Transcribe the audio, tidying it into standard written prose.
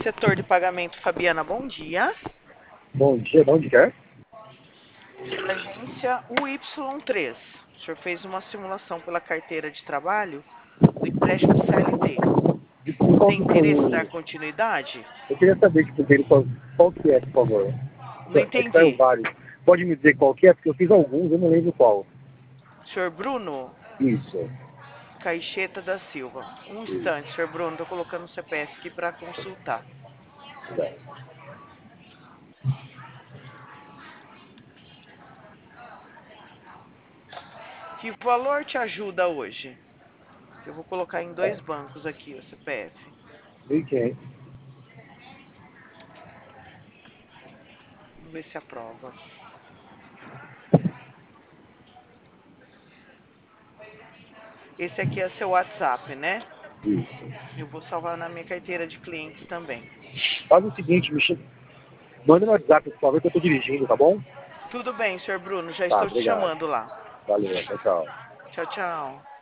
Setor de pagamento, Fabiana, bom dia. Bom dia, de onde quer? Agência UY3. O senhor fez uma simulação pela carteira de trabalho do empréstimo CLT. Tem interesse em dar continuidade? Eu queria saber, primeiro, qual que é, por favor? Não É que saiu entendi. vários. Pode me dizer qual que é? Porque eu fiz alguns, eu não lembro qual. Senhor Bruno Isso. Caixeta da Silva. Um instante, senhor Bruno, estou colocando o CPF aqui para consultar. Que valor te ajuda hoje? Eu vou colocar em 2 bancos aqui o CPF. 1.500. Vamos ver se aprova. Esse aqui é seu WhatsApp, né? Isso. Eu vou salvar na minha carteira de clientes também. Faz o seguinte, manda no WhatsApp, por favor, que eu tô dirigindo, tá bom? Tudo bem, senhor Bruno, já Tá, estou te obrigado. chamando lá. Valeu, tchau, tchau. Tchau, tchau.